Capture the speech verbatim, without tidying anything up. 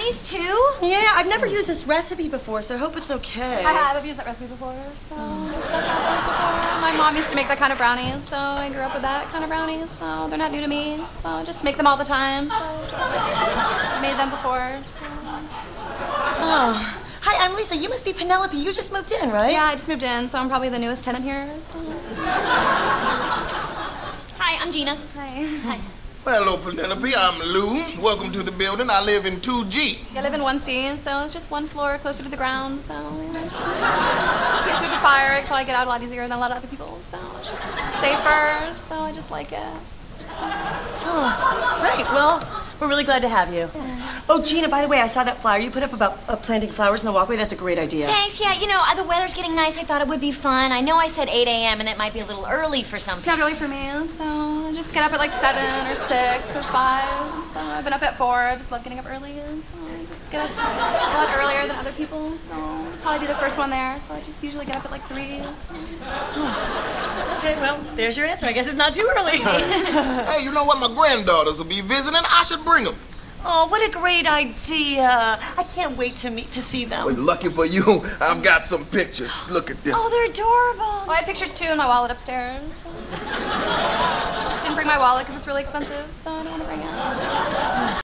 brownies too? Yeah, I've never used this recipe before, so I hope it's okay. I have. I've used that recipe before, so just I've had those before. My mom used to make that kind of brownies, so I grew up with that kind of brownies, so they're not new to me. So I just make them all the time, so just I've made them before, so. Oh. Hi, I'm Lisa. You must be Penelope. You just moved in, right? Yeah, I just moved in, so I'm probably the newest tenant here, so. Hi, I'm Gina. Hi. Hi. Hello, Penelope. I'm Lou. Welcome to the building. I live in two G. I live in one C, so it's just one floor closer to the ground, so you know, just, in case there's a fire, I can probably get out a lot easier than a lot of other people, so it's just safer, so I just like it. Oh, right. Well, we're really glad to have you. Oh, Gina, by the way, I saw that flyer you put up about uh, planting flowers in the walkway. That's a great idea. Thanks, yeah, you know, uh, the weather's getting nice. I thought it would be fun. I know I said eight A M and it might be a little early for some It's people. not really for me, so I just get up at like seven or six or five. So I've been up at four. I just love getting up early, so I just get up a lot earlier than other people. So I'll probably be the first one there. So I just usually get up at like three. So. Okay, well, there's your answer. I guess it's not too early. Hey, you know what? My granddaughters will be visiting. I should bring them. Oh, what a great idea. I can't wait to meet to see them. Well, lucky for you, I've got some pictures. Look at this. Oh, they're adorable. Well, I have pictures too in my wallet upstairs. So. I just didn't bring my wallet because it's really expensive, so I don't want to bring it.